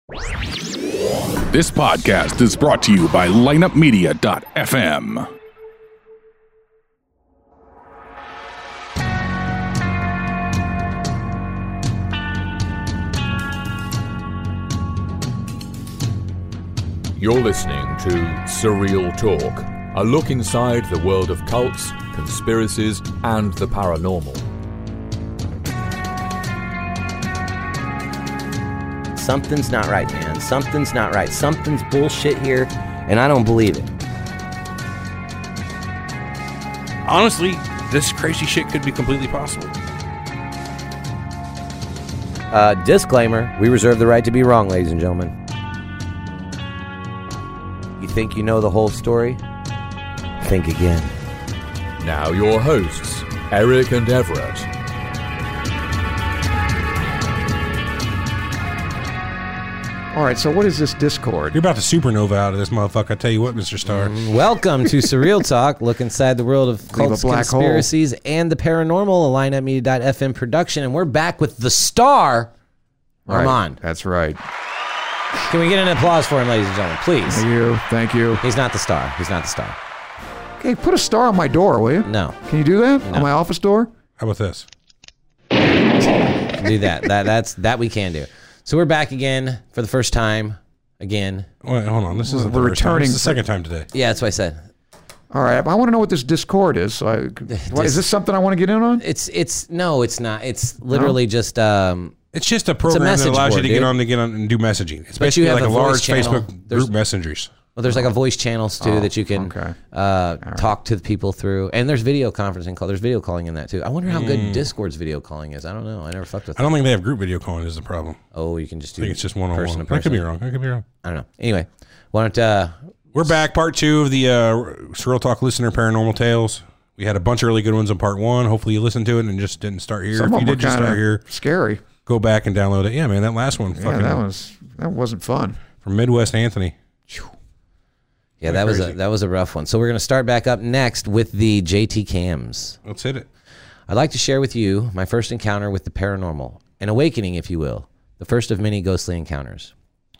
This podcast is brought to you by lineupmedia.fm. You're listening to Surreal Talk, a look inside the world of cults, conspiracies, and the paranormal. Something's not right, man. Something's not right. Something's bullshit here, and I don't believe it. Honestly, this crazy shit could be completely possible. Disclaimer, we reserve the right to be wrong, ladies and gentlemen. You think you know the whole story? Think again. Now your hosts, Eric and Everett. All right, so what is this Discord? You're about to supernova out of this motherfucker. I tell you what, Mr. Starr. Welcome to Surreal Talk. Look inside the world of cults, conspiracies, and the paranormal. A lineupmedia.fm production, and we're back with the star, Armand. Right, that's right. Can we get an applause for him, ladies and gentlemen, please? Thank you. He's not the star. He's not the star. Okay, put a star on my door, will you? No. Can you do that? No. On my office door? How about this? Do that. That we can do. So we're back again for the first time. Again. Wait, hold on. This isn't the first time. It's the second time today. Yeah, that's what I said. All right, I want to know what this Discord is. So is this something I want to get in on? No, it's not. It's literally just It's just a program that allows you to get on and do messaging. It's basically like a large Facebook group messengers. Well, there's like a voice channels too that you can talk to the people through, and there's video conferencing call. There's video calling in that too. I wonder how good Discord's video calling is. I don't know. I never fucked with it. I don't think they have group video calling is the problem. Oh, you can just do. I think it's just one-on-one. I could be wrong. I don't know. Anyway, why don't we're back, part 2 of the Surreal Talk Listener Paranormal Tales. We had a bunch of really good ones on part 1. Hopefully you listened to it and just didn't start here. Some if you did just start here, scary. Go back and download it. Yeah, man, that last one. Yeah, that wasn't fun. From Midwest Anthony. Yeah, that was a rough one. So we're going to start back up next with the JT Cams. Let's hit it. I'd like to share with you my first encounter with the paranormal, an awakening, if you will, the first of many ghostly encounters.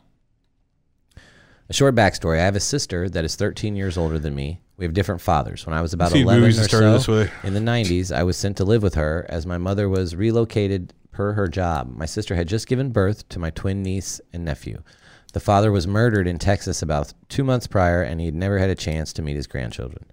A short backstory. I have a sister that is 13 years older than me. We have different fathers. When I was about 11 or so in the 90s, I was sent to live with her as my mother was relocated per her job. My sister had just given birth to my twin niece and nephew. The father was murdered in Texas about 2 months prior, and he'd never had a chance to meet his grandchildren.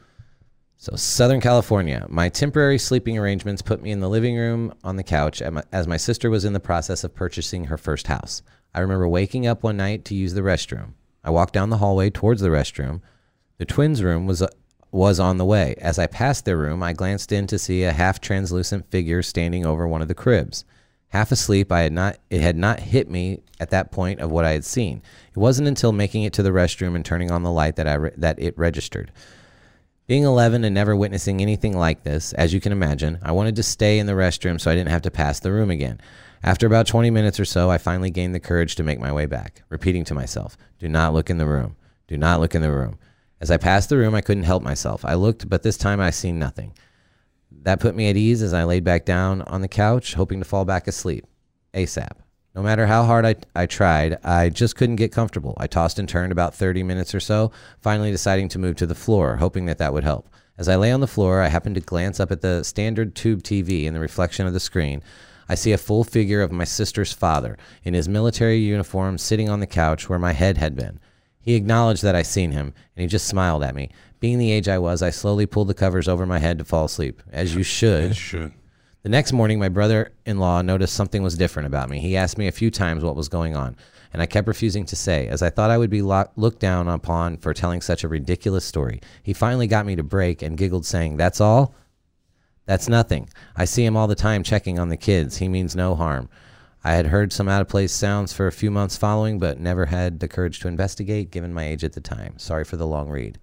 So, Southern California. My temporary sleeping arrangements put me in the living room on the couch as my sister was in the process of purchasing her first house. I remember waking up one night to use the restroom. I walked down the hallway towards the restroom. The twins' room was on the way. As I passed their room, I glanced in to see a half-translucent figure standing over one of the cribs. Half asleep, it had not hit me at that point of what I had seen. It wasn't until making it to the restroom and turning on the light that it registered. Being 11 and never witnessing anything like this, as you can imagine, I wanted to stay in the restroom so I didn't have to pass the room again. After about 20 minutes or so, I finally gained the courage to make my way back, repeating to myself, "Do not look in the room. Do not look in the room." As I passed the room, I couldn't help myself. I looked, but this time I seen nothing. That put me at ease as I laid back down on the couch, hoping to fall back asleep ASAP. No matter how hard I tried, I just couldn't get comfortable. I tossed and turned about 30 minutes or so, finally deciding to move to the floor, hoping that would help. As I lay on the floor, I happened to glance up at the standard tube TV in the reflection of the screen. I see a full figure of my sister's father in his military uniform sitting on the couch where my head had been. He acknowledged that I seen him, and he just smiled at me. Being the age I was, I slowly pulled the covers over my head to fall asleep, as you should. The next morning, my brother-in-law noticed something was different about me. He asked me a few times what was going on, and I kept refusing to say, as I thought I would be looked down upon for telling such a ridiculous story. He finally got me to break and giggled, saying, "That's all? That's nothing. I see him all the time checking on the kids. He means no harm." I had heard some out-of-place sounds for a few months following, but never had the courage to investigate, given my age at the time. Sorry for the long read.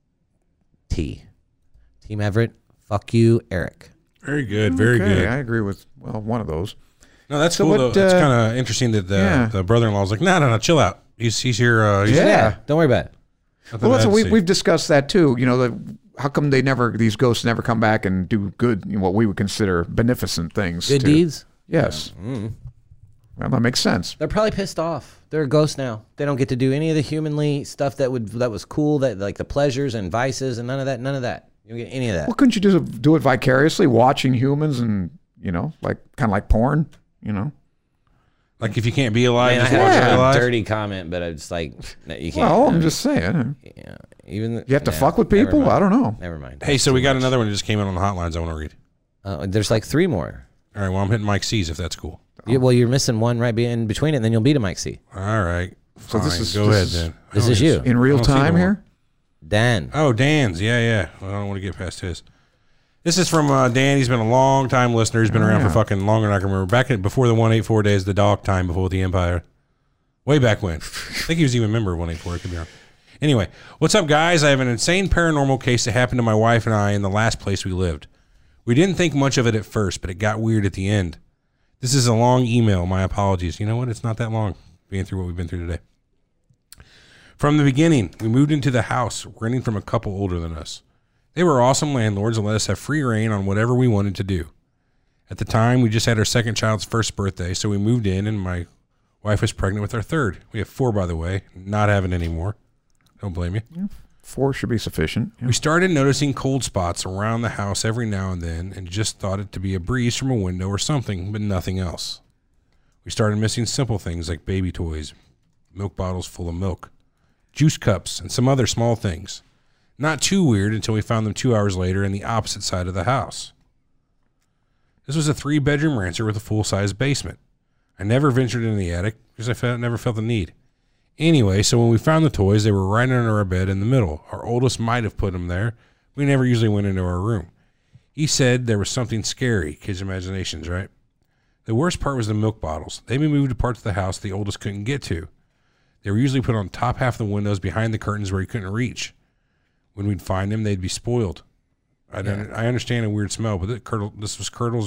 Team Everett, fuck you, Eric. Very good, very good. I agree with, one of those. No, that's cool, though. It's kind of interesting that the brother-in-law's like, no, chill out. He's here. Don't worry about it. Well, we've discussed that, too. You know, how come these ghosts never come back and do good, what we would consider beneficent things? Good deeds? Yes. Well, that makes sense. They're probably pissed off. They're a ghost now. They don't get to do any of the humanly stuff that was cool, that like the pleasures and vices and none of that. You don't get any of that. Well, couldn't you just do it vicariously, watching humans and, like kind of like porn, Like if you can't be alive, just watch it alive. Dirty comment, but it's like you can't. Well, I'm just saying. Yeah, even you have to fuck with people. I don't know. Never mind. Hey, so we got another one that just came in on the hotlines. I want to read. There's like 3 more. All right. Well, I'm hitting Mike C's if that's cool. Yeah, well, you're missing one right in between it, and then you'll beat a Mike C. All right. So Fine. Go ahead then. This is you in real time here. Dan. Oh, Dan's. Yeah. Well, I don't want to get past his. This is from Dan. He's been a long time listener. He's been around for fucking longer than I can remember. Before the 184 days, the dog time before the Empire. Way back when. I think he was even a member of 184. I could be wrong. Anyway, what's up, guys? I have an insane paranormal case that happened to my wife and I in the last place we lived. We didn't think much of it at first, but it got weird at the end. This is a long email. My apologies. You know what? It's not that long being through what we've been through today. From the beginning, we moved into the house renting from a couple older than us. They were awesome landlords and let us have free reign on whatever we wanted to do. At the time, we just had our second child's first birthday, so we moved in, and my wife was pregnant with our third. We have 4, by the way. Not having any more. Don't blame you. Yeah, 4 should be sufficient. Yeah. We started noticing cold spots around the house every now and then and just thought it to be a breeze from a window or something, but nothing else. We started missing simple things like baby toys, milk bottles full of milk, juice cups, and some other small things. Not too weird until we found them 2 hours later in the opposite side of the house. This was a 3-bedroom rancher with a full-size basement. I never ventured into the attic because I never felt the need. Anyway, so when we found the toys, they were right under our bed in the middle. Our oldest might have put them there. We never usually went into our room. He said there was something scary. Kids' imaginations, right? The worst part was the milk bottles. They'd been moved to parts of the house the oldest couldn't get to. They were usually put on top half of the windows behind the curtains where he couldn't reach. When we'd find them, they'd be spoiled. I understand a weird smell, but this was curdled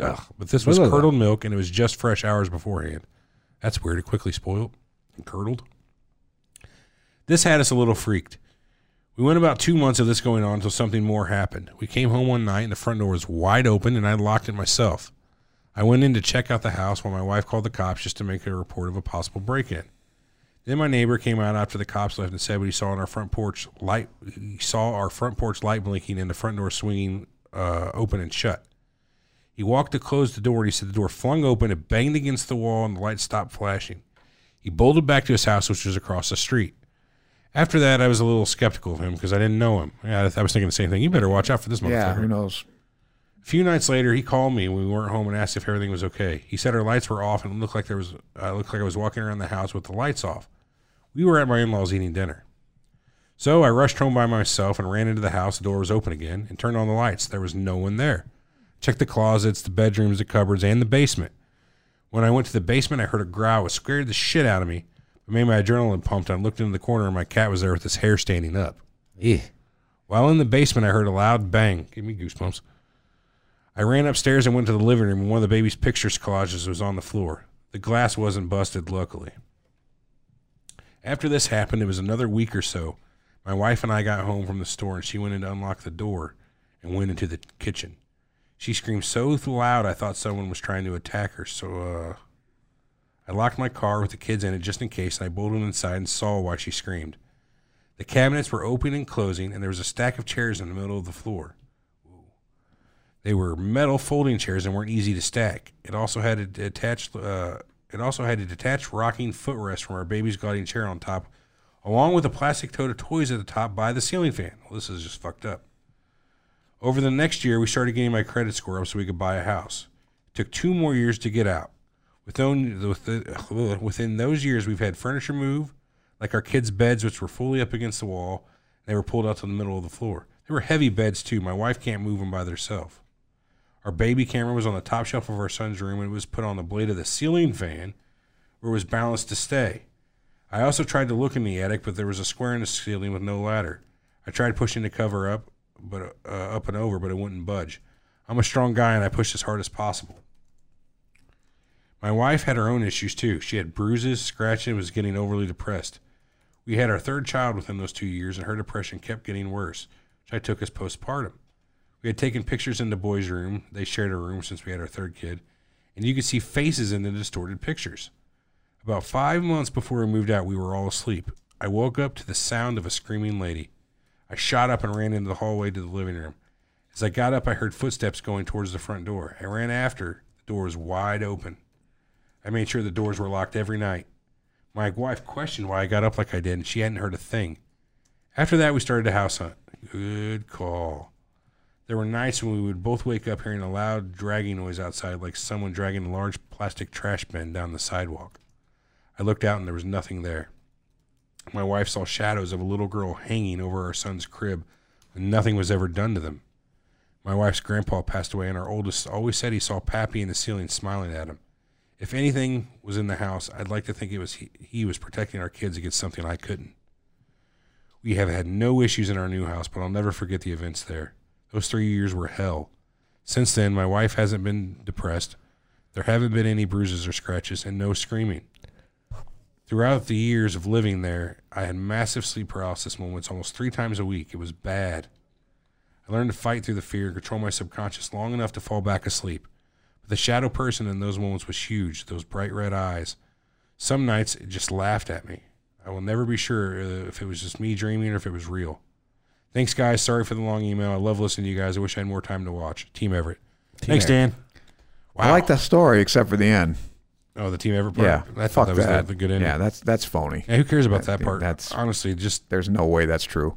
milk, and it was just fresh hours beforehand. That's weird. It quickly spoiled and curdled. This had us a little freaked. We went about 2 months of this going on until something more happened. We came home one night, and the front door was wide open, and I locked it myself. I went in to check out the house while my wife called the cops just to make a report of a possible break-in. Then my neighbor came out after the cops left and said what he saw on our front porch light. He saw our front porch light blinking and the front door swinging open and shut. He walked to close the door, and he said the door flung open, it banged against the wall, and the light stopped flashing. He bolted back to his house, which was across the street. After that, I was a little skeptical of him because I didn't know him. Yeah, I was thinking the same thing. You better watch out for this motherfucker. Yeah, who knows? A few nights later, he called me when we weren't home and asked if everything was okay. He said our lights were off, and it looked like I was walking around the house with the lights off. We were at my in-laws eating dinner. So I rushed home by myself and ran into the house. The door was open again and turned on the lights. There was no one there. Checked the closets, the bedrooms, the cupboards, and the basement. When I went to the basement, I heard a growl. It scared the shit out of me. It made my adrenaline pumped. I looked into the corner, and my cat was there with his hair standing up. Yeah. While in the basement, I heard a loud bang. Give me goosebumps. I ran upstairs and went to the living room, and one of the baby's pictures collages was on the floor. The glass wasn't busted, luckily. After this happened, it was another week or so. My wife and I got home from the store, and she went in to unlock the door and went into the kitchen. She screamed so loud I thought someone was trying to attack her, so I locked my car with the kids in it just in case, and I bolted inside and saw why she screamed. The cabinets were opening and closing, and there was a stack of chairs in the middle of the floor. They were metal folding chairs and weren't easy to stack. It also had a detached rocking footrest from our baby's gliding chair on top, along with a plastic tote of toys at the top by the ceiling fan. Well, this is just fucked up. Over the next year, we started getting my credit score up so we could buy a house. It took 2 more years to get out. Within those years, we've had furniture move, like our kids' beds, which were fully up against the wall. They were pulled out to the middle of the floor. They were heavy beds, too. My wife can't move them by herself. Our baby camera was on the top shelf of our son's room, and it was put on the blade of the ceiling fan where it was balanced to stay. I also tried to look in the attic, but there was a square in the ceiling with no ladder. I tried pushing the cover up and over, but it wouldn't budge. I'm a strong guy, and I pushed as hard as possible. My wife had her own issues, too. She had bruises, scratches, and was getting overly depressed. We had our third child within those 2 years, and her depression kept getting worse, which I took as postpartum. We had taken pictures in the boys' room. They shared a room since we had our third kid. and you could see faces in the distorted pictures. About 5 months before we moved out, we were all asleep. I woke up to the sound of a screaming lady. I shot up and ran into the hallway to the living room. As I got up, I heard footsteps going towards the front door. I ran after. The door was wide open. I made sure the doors were locked every night. My wife questioned why I got up like I did, and she hadn't heard a thing. After that, we started a house hunt. Good call. There were nights when we would both wake up hearing a loud dragging noise outside, like someone dragging a large plastic trash bin down the sidewalk. I looked out and there was nothing there. My wife saw shadows of a little girl hanging over our son's crib, but nothing was ever done to them. My wife's grandpa passed away, and our oldest always said he saw Pappy in the ceiling smiling at him. If anything was in the house, I'd like to think it was he was protecting our kids against something I couldn't. We have had no issues in our new house, but I'll never forget the events there. Those 3 years were hell. Since then, my wife hasn't been depressed. There haven't been any bruises or scratches, and no screaming. Throughout the years of living there, I had massive sleep paralysis moments almost 3 times a week. It was bad. I learned to fight through the fear and control my subconscious long enough to fall back asleep. But the shadow person in those moments was huge, those bright red eyes. Some nights, it just laughed at me. I will never be sure if it was just me dreaming or if it was real. Thanks, guys. Sorry for the long email. I love listening to you guys. I wish I had more time to watch. Team Everett. Thanks, Dan. Wow. I like that story except for the end. Oh, the Team Everett part? Yeah. I thought that was the good ending. Yeah, that's phony. Yeah, who cares about that part? That's honestly just... There's no way that's true.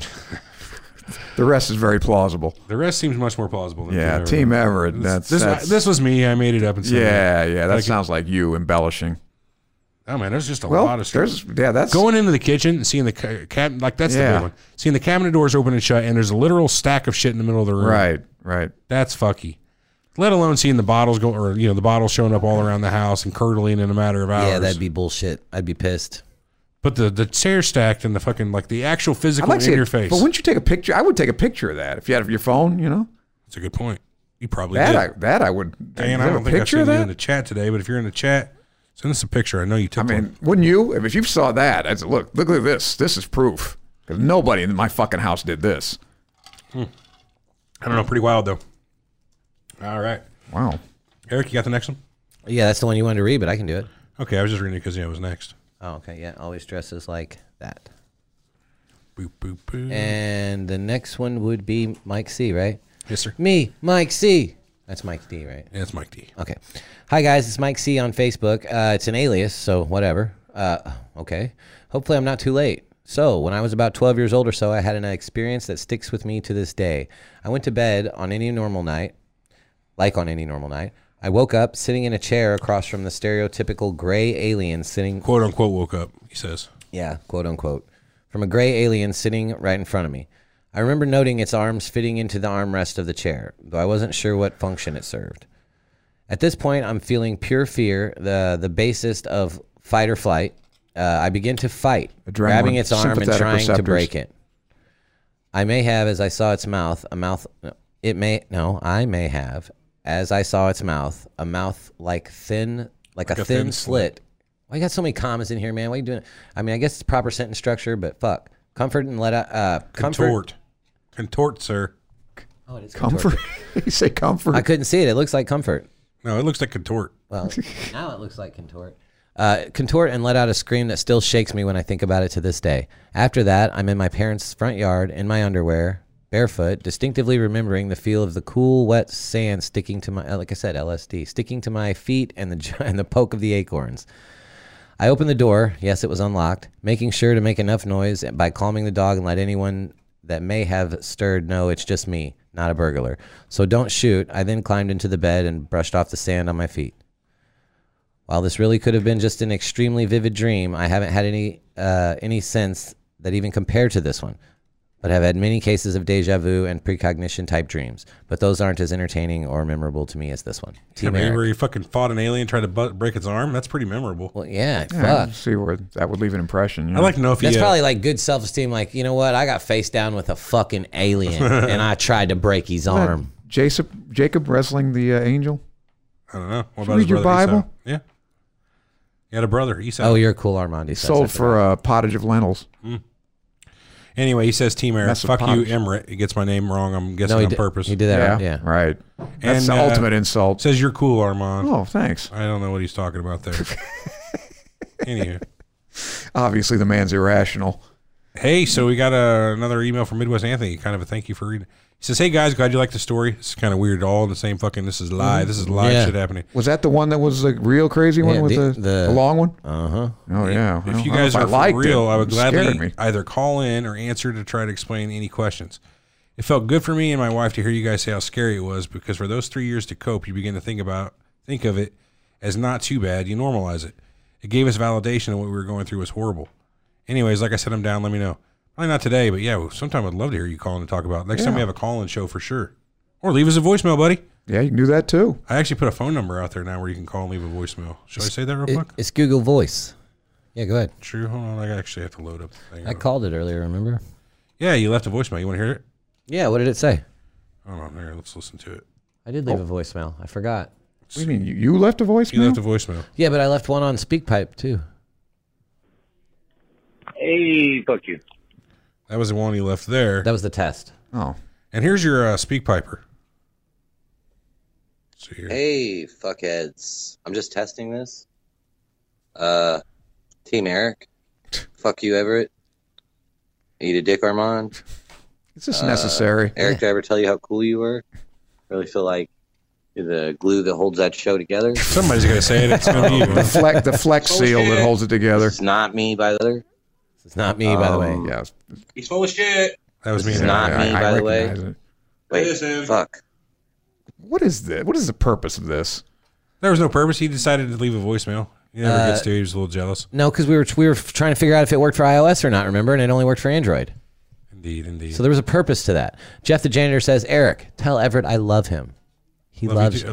The rest is very plausible. The rest seems much more plausible than Team Everett. This was me. I made it up. And that sounds like you embellishing. Oh man, there's just a lot of stuff. That's going into the kitchen and seeing the cabinet. Like that's the big one. Seeing the cabinet doors open and shut, and there's a literal stack of shit in the middle of the room. Right. That's fucky. Let alone seeing the bottles go, or the bottles showing up all around the house and curdling in a matter of hours. Yeah, that'd be bullshit. I'd be pissed. But the chair stacked and the fucking the actual physical in your face. But wouldn't you take a picture? I would take a picture of that if you had your phone. That's a good point. You probably did. I would. Dan, I don't think I've seen you in the chat today, but if you're in the chat, send us a picture. I know you took one. Wouldn't you? If you saw that, I'd say, look at this. This is proof. Because nobody in my fucking house did this. I don't know. Pretty wild, though. All right. Wow. Eric, you got the next one? Yeah, that's the one you wanted to read, but I can do it. Okay, I was just reading it because it was next. Oh, okay. Yeah, always dresses like that. Boop, boop, boop. And the next one would be Mike C, right? Yes, sir. Me, Mike C. That's Mike D, right? Yeah, it's Mike D. Okay. Hi, guys. It's Mike C on Facebook. It's an alias, so whatever. Okay. Hopefully I'm not too late. So, when I was about 12 years old or so, I had an experience that sticks with me to this day. I went to bed on any normal night. I woke up sitting in a chair across from the stereotypical gray alien sitting... Quote, unquote, woke up, he says. Yeah, quote, unquote. From a gray alien sitting right in front of me. I remember noting its arms fitting into the armrest of the chair, though I wasn't sure what function it served. At this point, I'm feeling pure fear, the basest of fight or flight. I begin to fight, grabbing its arm and trying to break it. I may have, as I saw its mouth, I may have... As I saw its mouth, a mouth like a thin slit. Why you got so many commas in here, man? Why are you doing it? I mean, I guess it's proper sentence structure, but fuck. Comfort and let out. Contort. Contort, sir. Oh, it is comfort. You say comfort? I couldn't see it. It looks like comfort. No, it looks like contort. Well, now it looks like contort. Contort and let out a scream that still shakes me when I think about it to this day. After that, I'm in my parents' front yard in my underwear, barefoot, distinctively remembering the feel of the cool, wet sand sticking to my, like I said, LSD, sticking to my feet and the poke of the acorns. I opened the door. Yes, it was unlocked, making sure to make enough noise by calming the dog and let anyone that may have stirred know it's just me, not a burglar. So don't shoot. I then climbed into the bed and brushed off the sand on my feet. While this really could have been just an extremely vivid dream, I haven't had any sense that even compared to this one, but have had many cases of deja vu and precognition type dreams. But those aren't as entertaining or memorable to me as this one. Team Eric. Where you fucking fought an alien, tried to break its arm? That's pretty memorable. Well, yeah, fuck. See where that would leave an impression. I'd like to know if that's probably like good self-esteem. Like, you know what? I got face down with a fucking alien, and I tried to break his arm. Jacob wrestling the angel? I don't know. What about read your Bible? Esau? Yeah. He had a brother, Esau. Oh, you're cool, Armand. Sold for a pottage of lentils. Anyway, he says Team Eric. Fuck you, Emmerich. He gets my name wrong. I'm guessing on purpose. He did that. Yeah. Right. That's the ultimate insult. Says you're cool, Armand. Oh, thanks. I don't know what he's talking about there. Anyway. Obviously, the man's irrational. Hey, so we got another email from Midwest Anthony. Kind of a thank you for reading. He says, hey, guys, glad you like the story. It's kind of weird. All in the same fucking, this is live. This is live shit happening. Was that the one that was the real crazy one with the long one? Uh-huh. Oh, yeah. If you guys are for real, I would gladly either call in or answer to try to explain any questions. It felt good for me and my wife to hear you guys say how scary it was, because for those 3 years to cope, you begin to think of it as not too bad. You normalize it. It gave us validation that what we were going through was horrible. Anyways, like I said, I'm down. Let me know. Probably not today, but yeah, sometime I'd love to hear you call in and talk about it. Next time we have a call-in show for sure. Or leave us a voicemail, buddy. Yeah, you can do that too. I actually put a phone number out there now where you can call and leave a voicemail. Should I say that real quick? It's Google Voice. Yeah, go ahead. True. Hold on. I actually have to load up the thing. I called it earlier, remember? Yeah, you left a voicemail. You want to hear it? Yeah, what did it say? Hold on there. Let's listen to it. I did leave a voicemail. I forgot. What do you mean? You left a voicemail? You left a voicemail. Yeah, but I left one on SpeakPipe too. Hey, fuck you. That was the one you left there. That was the test. Oh. And here's your SpeakPiper. See here. Hey, fuckheads. I'm just testing this. Team Eric. Fuck you, Everett. Eat a dick, Armand. Is this necessary? Eric, did I ever tell you how cool you were? Really feel like you're the glue that holds that show together. Somebody's got to say it. It's going to be you. The flex seal that holds it together. It's not me, by the way. It's not me, by the way. Yeah. He's full of shit. That was me. It's not me, by the way. It. Wait, fuck. What is this? What is the purpose of this? There was no purpose. He decided to leave a voicemail. He never gets to. He was a little jealous. No, because we were trying to figure out if it worked for iOS or not, remember? And it only worked for Android. Indeed. So there was a purpose to that. Jeff the janitor says, Eric, tell Everett I love him. He loves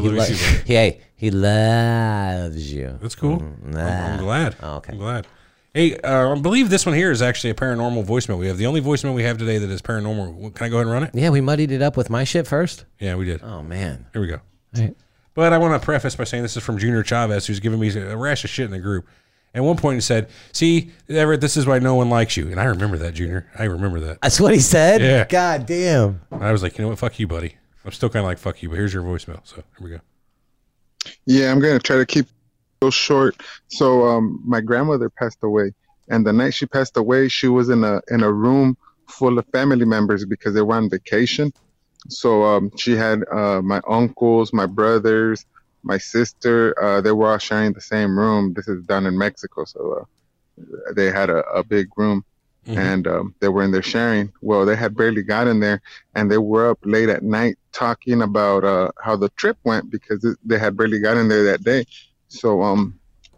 you. That's cool. I'm glad. Oh, okay. I'm glad. Hey, I believe this one here is actually a paranormal voicemail. We have the only voicemail we have today that is paranormal. Can I go ahead and run it? Yeah, we muddied it up with my shit first. Yeah, we did. Oh, man. Here we go. All right. But I want to preface by saying this is from Junior Chavez, who's giving me a rash of shit in the group. At one point he said, see, Everett, this is why no one likes you. And I remember that, Junior. I remember that. That's what he said? Yeah. God damn. I was like, you know what? Fuck you, buddy. I'm still kind of like, fuck you, but here's your voicemail. So here we go. Yeah, I'm going to try to keep it short. So my grandmother passed away. And the night she passed away, she was in a room full of family members because they were on vacation. So she had my uncles, my brothers, my sister. They were all sharing the same room. This is down in Mexico. So they had a big room. Mm-hmm. And they were in there sharing. Well, they had barely got in there, and they were up late at night talking about how the trip went because they had barely got in there that day. So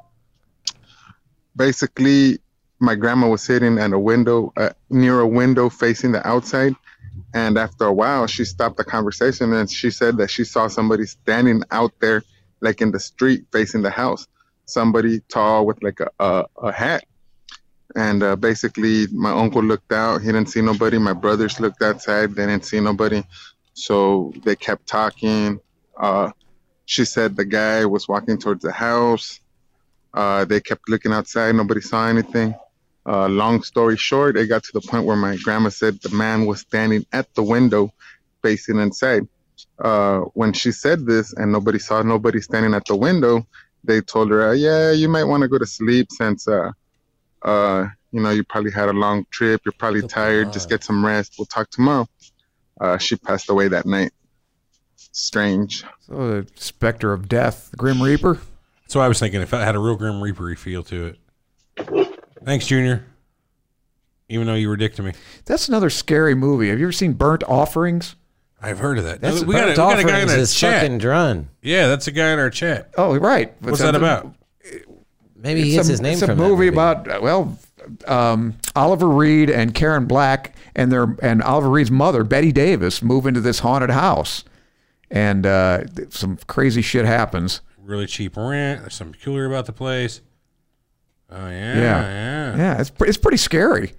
basically, my grandma was sitting at a window, near a window facing the outside. And after a while, she stopped the conversation and she said that she saw somebody standing out there, like in the street facing the house. Somebody tall with like a hat. And basically, my uncle looked out. He didn't see nobody. My brothers looked outside. They didn't see nobody. So they kept talking. She said the guy was walking towards the house. They kept looking outside. Nobody saw anything. Long story short, it got to the point where my grandma said the man was standing at the window facing inside. When she said this and nobody saw nobody standing at the window, they told her, yeah, you might want to go to sleep since you probably had a long trip. You're probably tired. Just get some rest. We'll talk tomorrow. She passed away that night. Strange. So the specter of death, the Grim Reaper? That's what I was thinking. It had a real Grim Reaper-y feel to it. Thanks, Junior. Even though you were a dick to me. That's another scary movie. Have you ever seen Burnt Offerings? I've heard of that. We got a guy in our chat. Fucking drun. Yeah, that's a guy in our chat. Oh, right. What's that about? Maybe he gets his name from that movie. It's a movie about, Oliver Reed and Karen Black and Oliver Reed's mother, Betty Davis, move into this haunted house. And some crazy shit happens. Really cheap rent. There's something peculiar about the place. Oh, yeah. Yeah, it's pretty scary.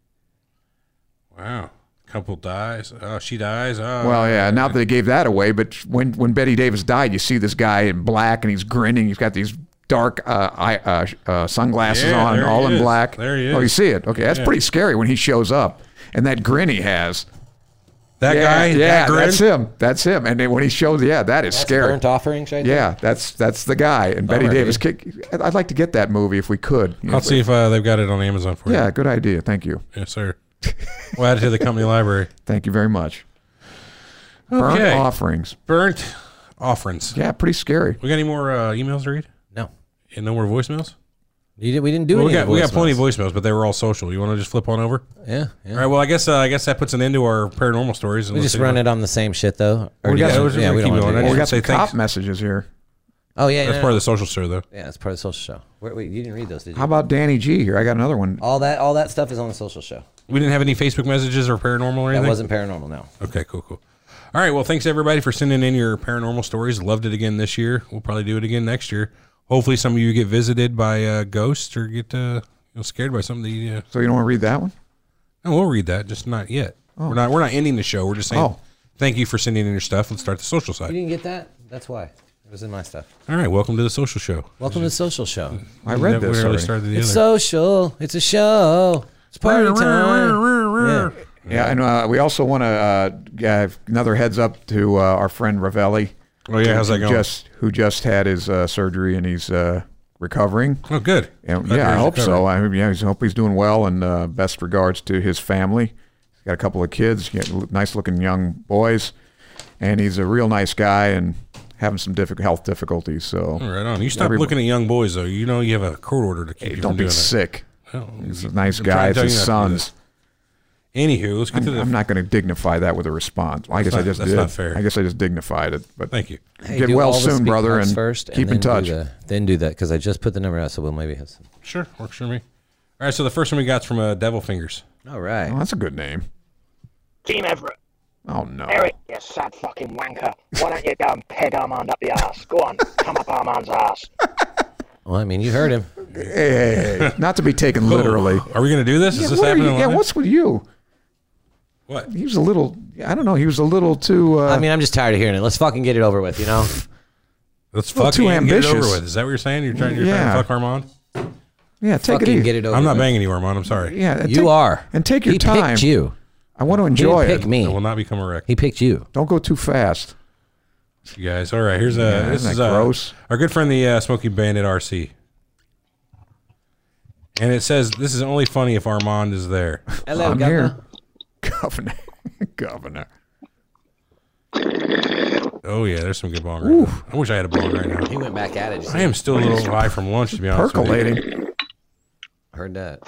Wow. Couple dies. Oh, she dies. Oh, well, yeah. Not that they gave that away, but when Betty Davis died, you see this guy in black and he's grinning. He's got these dark sunglasses on, all in black. There he is. Oh, you see it. Okay, that's pretty scary when he shows up. and that grin he has. That guy? Yeah, that grin? that's him. That's him. And then when he shows, that is scary. Burnt Offerings right there? Yeah, that's the guy. And Betty Davis. I'd like to get that movie if we could. I'll see if they've got it on Amazon for you. Yeah, good idea. Thank you. Yes, sir. We'll add it to the company library. Thank you very much. Okay. Burnt Offerings. Burnt Offerings. Yeah, pretty scary. We got any more emails to read? No. And no more voicemails? We didn't do well, any. We got plenty of voicemails, but they were all social. You want to just flip on over? Yeah. All right. Well, I guess that puts an end to our paranormal stories. We just run it on the same shit though. We got some cop messages here. Oh yeah, that's part of the social show though. Yeah, that's part of the social show. Wait, you didn't read those, did you? How about Danny G here? I got another one. All that stuff is on the social show. We didn't have any Facebook messages or paranormal or anything? That wasn't paranormal, no. Okay, cool. All right, well, thanks everybody for sending in your paranormal stories. Loved it again this year. We'll probably do it again next year. Hopefully some of you get visited by ghosts or get scared by something that you... So you don't want to read that one? No, we'll read that, just not yet. Oh. We're not ending the show. We're just saying thank you for sending in your stuff. Let's start the social side. You didn't get that? That's why. It was in my stuff. All right, welcome to the social show. Welcome to the social show. I read this already. It's social. It's a show. It's party time. Yeah, and we also want to give another heads up to our friend Ravelli. Oh yeah, how's that going? Who just had his surgery and he's recovering. Oh, good. And, I hope so. I hope he's doing well. And best regards to his family. He's got a couple of kids, nice-looking young boys, and he's a real nice guy and having some health difficulties. So right on. You stop looking at young boys though. You know you have a court order to keep you from doing that. Don't be sick. He's a nice guy. It's his sons. Anywho, let's get to I'm not going to dignify that with a response. I guess I just did. That's not fair. I guess I just dignified it. But thank you. Get well soon, brother, and first, keep in touch. Then do that because I just put the number out, so we'll maybe have some. Sure, works for me. All right, so the first one we got is from Devil Fingers. All right. Oh, that's a good name. Team Everett. Oh, no. Eric, you sad fucking wanker. Why don't you go and peg Armand up the ass? Go on, come up Armand's ass. Well, I mean, you heard him. Hey. Not to be taken literally. Are we going to do this? Is this happening? Yeah, what's with you? What? He was a little, I don't know, he was a little too... I mean, I'm just tired of hearing it. Let's fucking get it over with, you know? Let's fucking get it over with. Is that what you're saying? You're trying to fuck Armand? Yeah, take it easy. Get it over I'm not with. banging you, Armand. I'm sorry. Yeah, you are. And take your time. He picked you. I want to enjoy it. He didn't pick me. I will not become a wreck. He picked you. Don't go too fast. You guys, all right, here's this is gross. Our good friend, the Smoky Bandit RC. And it says, this is only funny if Armand is there. Hello, I'm Governor. Here. Governor. Oh, yeah, there's some good bong right now. I wish I had a bong right now. He went back at it. I am still a little high from lunch, to be honest Percolating. with you. Heard that.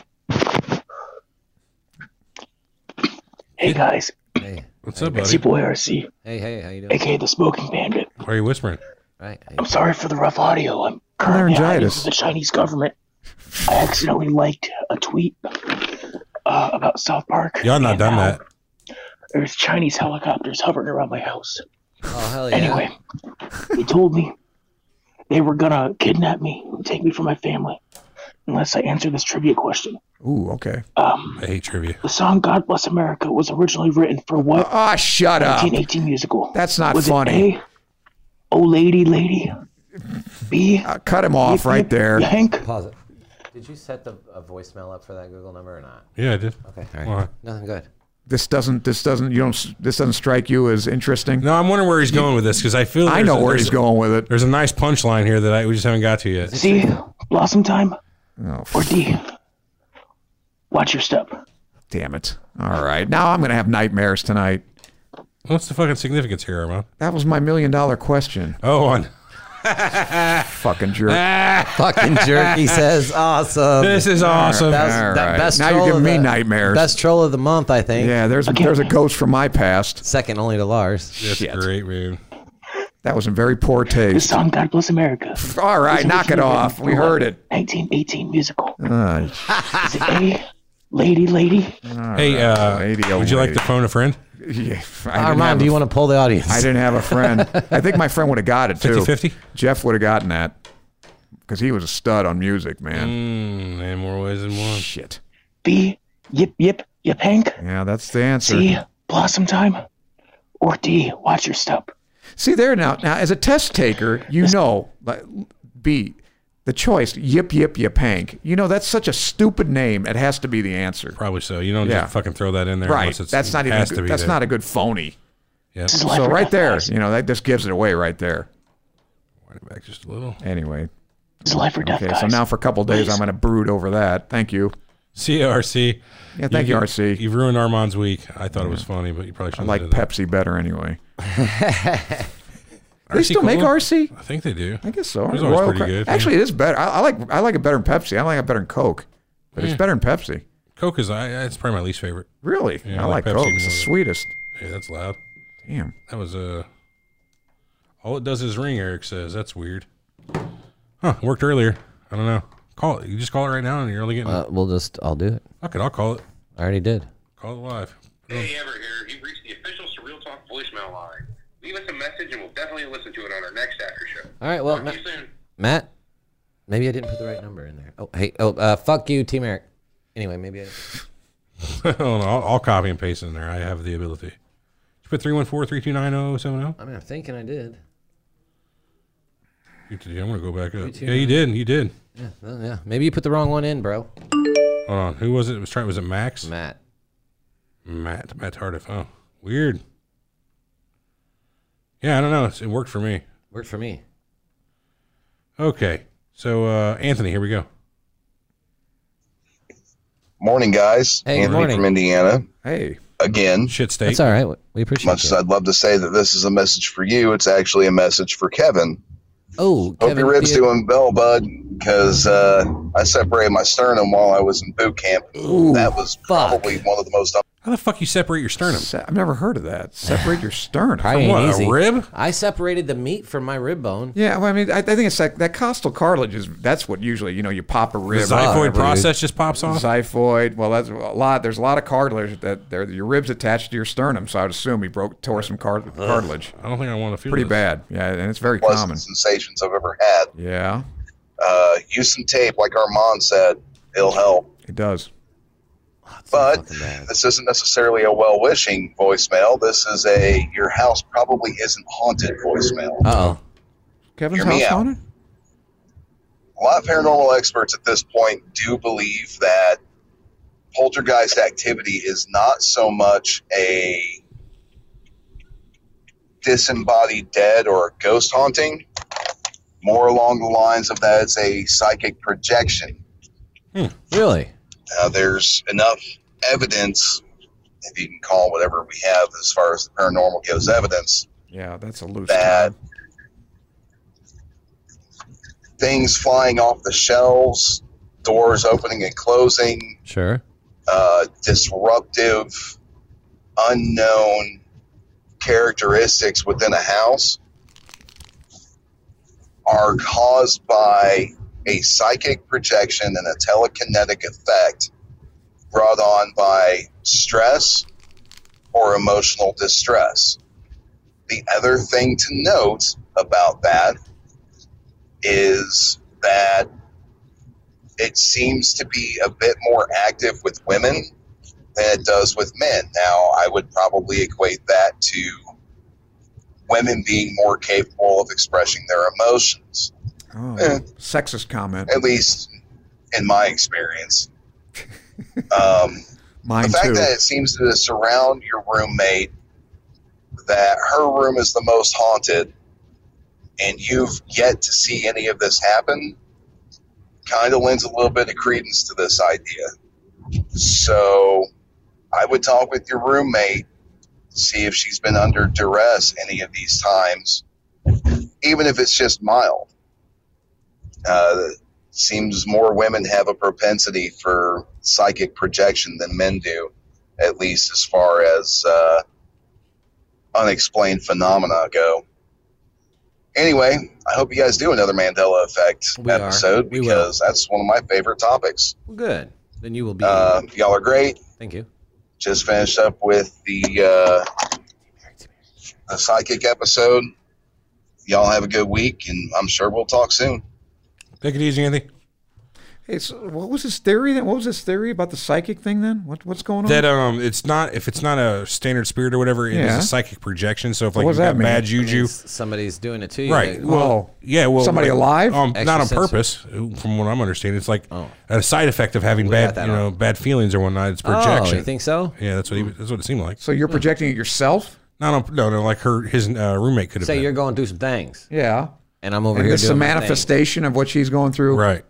Hey, guys. Hey. What's up, buddy? It's your boy RC. Hey, how you doing? AKA the Smoking Bandit. Why are you whispering? Right. I'm sorry for the rough audio. I'm currently hiding Laryngitis. from the Chinese government. I accidentally liked a tweet about South Park. Y'all not done that. There's Chinese helicopters hovering around my house. Oh, hell yeah. Anyway, they told me they were gonna kidnap me and take me from my family unless I answer this trivia question. Ooh, okay. I hate trivia. The song "God Bless America" was originally written for what? Shut up. 1918 musical. That's not was funny. It A, "Oh Lady, Lady"? B, cut him off right there. Hank? Pause it. Did you set a voicemail up for that Google number or not? Yeah, I did. Okay. All right. Why? Nothing good. This doesn't strike you as interesting? No, I'm wondering where he's going with this because I feel I know where he's going with it. There's a nice punchline here that we just haven't got to yet. C, Blossom Time? Oh, or D, Watch Your Step? Damn it. All right. Now I'm going to have nightmares tonight. What's the fucking significance here, Armand? That was my $1 million question. Oh, on. Fucking jerk. Fucking jerk, he says. Awesome. This is awesome. All right. Best Now you're giving me nightmares. Best troll of the month, I think. Yeah, there's a ghost from my past. Second only to Lars. That's great, man. That was in very poor The taste. song "God Bless America." All right, knock it off. We heard it. 1918 musical. Uh, Is it A, Lady, Lady? Hey, would you like to phone a friend? Yeah, Armand, do you want to pull the audience? I didn't have a friend. I think my friend would have got it too. 50-50? Jeff would have gotten that because he was a stud on music, man. In more ways than one. Shit. B, Yip Yip Yip Hank? Yeah, that's the answer. C, Blossom Time? Or D, Watch Your Step? See there now as a test taker, you know, B, The choice, Yip Yip Yapank. You know, that's such a stupid name. It has to be the answer. Probably so. You don't just fucking throw that in there. Right. That's not even good. That's not a good phony. Yeah. So right there, you know, that just gives it away right there. Wind it back just a little. Anyway. It's life or death, Okay, guys. so now for a couple of days, I'm going to brood over that. Thank you. See you, RC. Yeah, thank you, RC. You've ruined Armand's week. I thought it was funny, but you probably shouldn't I like have done Pepsi better anyway. RC They still make RC? I think they do. I guess so. It was always pretty good. Actually, it is better. I like it better than Pepsi. I like it better than Coke, but it's better than Pepsi. Coke is it's probably my least favorite. Really? Yeah, I like Pepsi Coke. more It's the than- sweetest. Yeah, that's loud. Damn. That was all it does is ring. Eric says that's weird. Huh? Worked earlier. I don't know. Call it. You just call it right now, and you're only getting. I'll do it. Okay, I'll call it. I already did. Call it live. Hey, Ever here. You've reached the official Surreal Talk voicemail line. Leave us a message, and we'll definitely listen to it on our next after show. All right, well, Talk to you soon. Matt, maybe I didn't put the right number in there. Oh, hey, fuck you, Team Eric. Anyway, maybe I didn't. I'll copy and paste it in there. I have the ability. Did you put 314-329-0070? I mean, I'm thinking I did. I'm going to go back up. Yeah, you did. You did. Yeah, well, yeah. Maybe you put the wrong one in, bro. Hold on. Who was it? Was it Max? Matt Tardif. Oh, weird. Yeah, I don't know. It worked for me. Worked for me. Okay. So, Anthony, here we go. Morning, guys. Hey, Anthony good morning. from Indiana. Hey. Again. Shit state. That's all right. We appreciate Much it. as I'd love to say that this is a message for you, it's actually a message for Kevin. Oh, Hope your ribs doing well, bud, because I separated my sternum while I was in boot camp. Ooh, that was probably one of the most... How the fuck you separate your sternum? I've never heard of that. Separate your sternum. Probably From what, ain't easy. a rib? I separated the meat from my rib bone. Yeah, well, I mean, I think it's like that costal cartilage that's what usually, you pop a rib. The xiphoid process just pops off? Xiphoid. Well, that's a lot. There's a lot of cartilage that your ribs attached to your sternum, so I would assume he tore some cartilage. I don't think I want to feel Pretty this. bad. Yeah, and it's very pleasant common. sensations I've ever had. Yeah. Use some tape, like Armand said. It'll help. It does. But this isn't necessarily a well-wishing voicemail. This is a your house probably isn't haunted voicemail. Uh-oh. Kevin's Hear me house out. haunted? A lot of paranormal experts at this point do believe that poltergeist activity is not so much a disembodied dead or a ghost haunting, more along the lines of that it's a psychic projection. Really? There's enough evidence, if you can call whatever we have as far as the paranormal goes, evidence Yeah, that's a loose that term. things flying off the shelves, doors opening and closing, Sure. disruptive, unknown characteristics within a house are caused by a psychic projection and a telekinetic effect brought on by stress or emotional distress. The other thing to note about that is that it seems to be a bit more active with women than it does with men. Now, I would probably equate that to women being more capable of expressing their emotions. Oh, sexist comment. At least in my experience. Mine the fact too. that it seems to surround your roommate, that her room is the most haunted, and you've yet to see any of this happen, kind of lends a little bit of credence to this idea. So I would talk with your roommate, see if she's been under duress any of these times, even if it's just mild. Seems more women have a propensity for psychic projection than men do, at least as far as unexplained phenomena go. Anyway, I hope you guys do another Mandela Effect episode because that's one of my favorite topics. Well, good. Then you will be. Y'all are great. Thank you. Just finished up with the psychic episode. Y'all have a good week, and I'm sure we'll talk soon. Take it easy, Andy. Hey, so what was his theory then? What was his theory about the psychic thing then? What's going on? That it's not if it's not a standard spirit or whatever, it is a psychic projection. So if like what you've does that got mean? bad juju, somebody's doing it to you. right? Like, Well, yeah. Well, somebody alive? Not on purpose, from what I'm understanding. It's like a side effect of having bad feelings or whatnot. It's projection. Oh, you think so? Yeah, that's what it seemed like. So you're projecting it yourself? No. Like his roommate could have. Say you're going to do some things. Yeah. And I'm over and here. This is a manifestation of what she's going through. Right.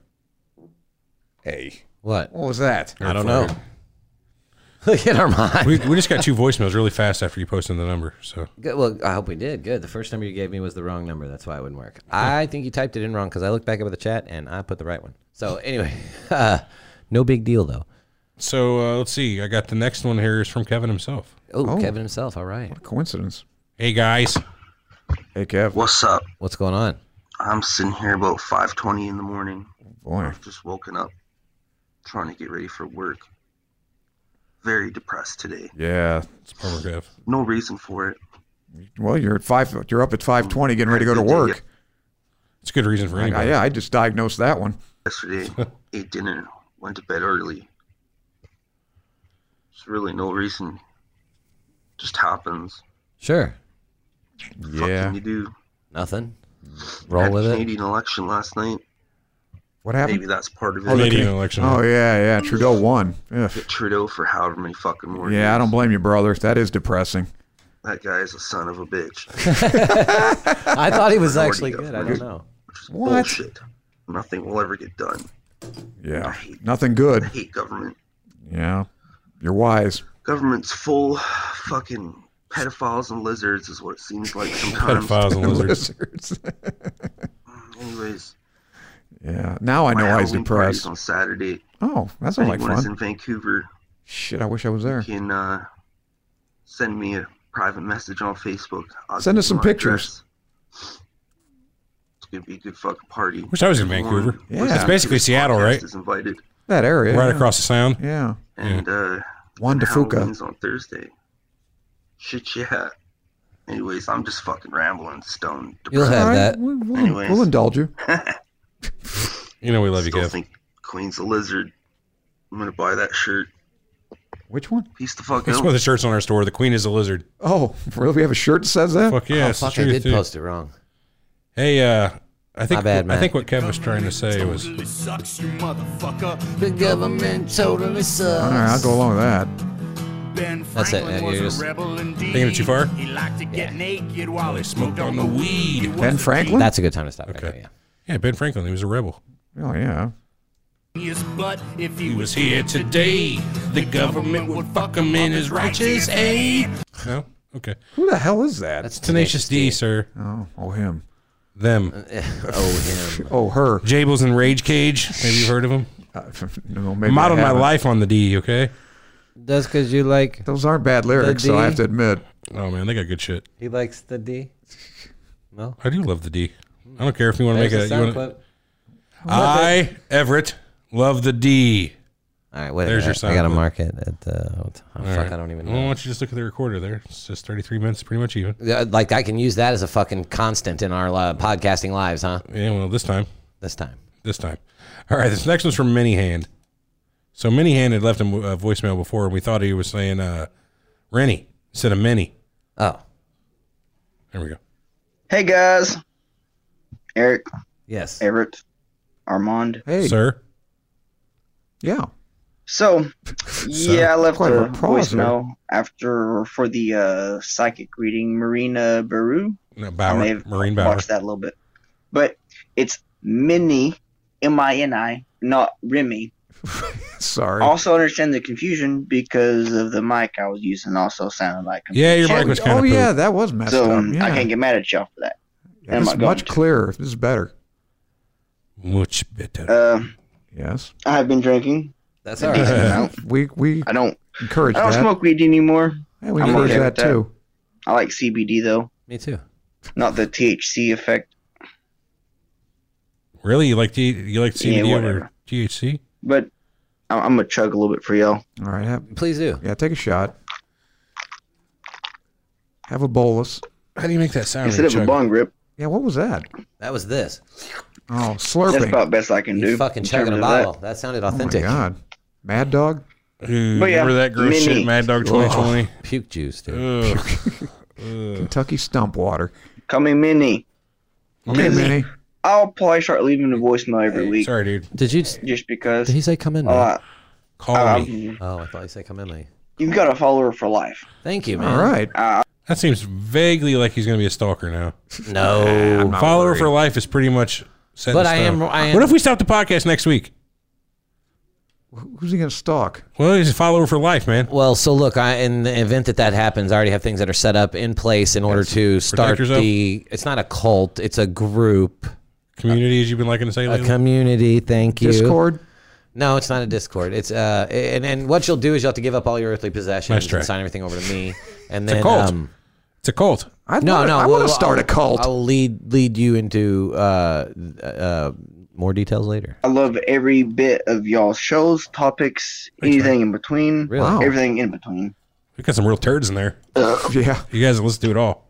Hey. What was that? I don't know. Look at our mind. We just got 2 voicemails really fast after you posted the number. So good. Well, I hope we did. Good. The first number you gave me was the wrong number. That's why it wouldn't work. I think you typed it in wrong because I looked back up at the chat and I put the right one. So anyway, no big deal though. So let's see. I got the next one here is from Kevin himself. Oh, Kevin himself. All right. What a coincidence. Hey guys. Hey Kev. What's up? What's going on? I'm sitting here about 5:20 in the morning. Boy. I've just woken up, trying to get ready for work. Very depressed today. Yeah. It's bummer, Kev. No reason for it. Well, you're up at 5:20 getting ready to go to work. It's a good reason for anybody. Yeah, I just diagnosed that one. Yesterday, ate dinner, went to bed early. There's really no reason. Just happens. Sure. Yeah. What can you do? Nothing. Roll with it. Canadian election last night. What happened? Maybe that's part of it. Canadian election. Oh, yeah. Trudeau won. Get Trudeau for however many fucking more Yeah, years. I don't blame you, brother. That is depressing. That guy is a son of a bitch. I thought he was actually good. I don't know. What? Bullshit. Nothing will ever get done. Yeah. Nothing good. I hate government. Yeah. You're wise. Government's full fucking pedophiles and lizards is what it seems like sometimes. Pedophiles and lizards. Anyways. Yeah. Now I know why he's Halloween depressed. party's on Saturday. Oh, that sounds like Anyone is fun. in Vancouver. Shit, I wish I was there. You can send me a private message on Facebook. I'll Send give us some you my pictures. address. It's gonna be a good fucking party. Wish I was in Vancouver. Yeah. It's basically Seattle, right? Is invited. That area. Right yeah. across the sound. Yeah. And Juan de Fuca. Halloween's on Thursday. Shit, yeah. Anyways, I'm just fucking rambling, stoned. You'll have All right, that. We'll indulge you. You know we love you, Still Kev. think Queen's a lizard. I'm gonna buy that shirt. Which one? Piece the fuck That's out. one of the shirts on our store. The Queen is a lizard. Oh, really? We have a shirt that says that? Fuck yeah, Oh, it's the fuck, I truth, did dude. post it wrong. Hey, I think My bad, I man. think what Kev was trying to say was Sucks, you motherfucker. The government totally sucks. All right, I'll go along with that. Ben That's it. Franklin Yeah, was you're a just rebel indeed. taking it too far. He liked to get naked while he smoked on the weed. Ben Franklin? That's a good time to stop. Okay. Okay. Yeah. Yeah, Ben Franklin. He was a rebel. Oh, yeah. But if He was here today. The government would fuck him in his righteous aid. No? Okay. Who the hell is that? That's Tenacious D, sir. Oh, him. Them. Oh, him. Oh, her. Jables and Rage Cage. Have you heard of them? No, maybe Modeled I my haven't. life on the D, okay? That's because you like. Those aren't bad lyrics, so I have to admit. Oh, man, they got good shit. He likes the D. No. I do love the D. I don't care if you want to make There's it. the sound clip. I, Everett, love the D. All right, wait. There's your I sound gotta clip. mark it at the. Oh, fuck, right. I don't even Well, why know. don't you just look at the recorder there? It's just 33 minutes, pretty much even. Yeah, like I can use that as a fucking constant in our podcasting lives, huh? Yeah, well, this time. This time. All right, this next one's from Minihand. So Minihand had left him a voicemail before, and we thought he was saying Rennie instead of Minnie. Oh. There we go. Hey guys, Eric. Yes. Everett. Armand. Hey. Sir. Yeah. So, yeah, I left Quite a a pause there. voicemail for the psychic reading, Marina Baru. No, Bauer. I may have Marine Bauer. watched that a little bit. But it's Minnie, M-I-N-I, not Remy. Sorry. Also understand the confusion because of the mic I was using also sounded like Yeah, your mic was kind of Oh, yeah, that was messed So up. Yeah. I can't get mad at y'all for that. Yeah, And this I'm is not much clearer. This is better. Much better. Yes. I have been drinking. That's a all decent right. amount. We I don't encourage I don't that. smoke weed anymore. Yeah, we I'm encourage okay that with too. I like CBD though, Me too. not the THC effect. Really? You like CBD over whatever. THC? But I'm gonna chug a little bit for y'all. All right. Please do. Yeah, take a shot. Have a bolus. How do you make that sound? Instead of a bong rip. Yeah, what was that? That was this. Oh, slurping. That's about best I can do. You fucking in chugging a terms of bottle. that. That sounded Oh my authentic. God. Mad Dog? But yeah, Remember that gross mini. shit, Mad Dog 2020? Puke juice, dude. Kentucky Stump Water. Call me Mini. Okay, Minnie. I'll probably start leaving a voicemail every week. Sorry, dude. Did you? Just because. Did he say come in, man? Call me. Oh, I thought he said come in, me. You've got a follower for life. Thank you, man. All right. That seems vaguely like he's going to be a stalker now. No. Follower for life is pretty much set But in stone. I am. What if we stop the podcast next week? Who's he going to stalk? Well, he's a follower for life, man. Well, so look, in the event that happens, I already have things that are set up in place in order to start yourself? it's not a cult, it's a group. Community, as you've been liking to say lately? A community, thank you. Discord? No, it's not a Discord. It's and what you'll do is you'll have to give up all your earthly possessions and sign everything over to me. And It's then a cult. It's a cult. I want to start a cult. I'll lead you into more details later. I love every bit of y'all's shows, topics, anything in between. Really? Wow. Everything in between. We got some real turds in there. Yeah. You guys listen to it all.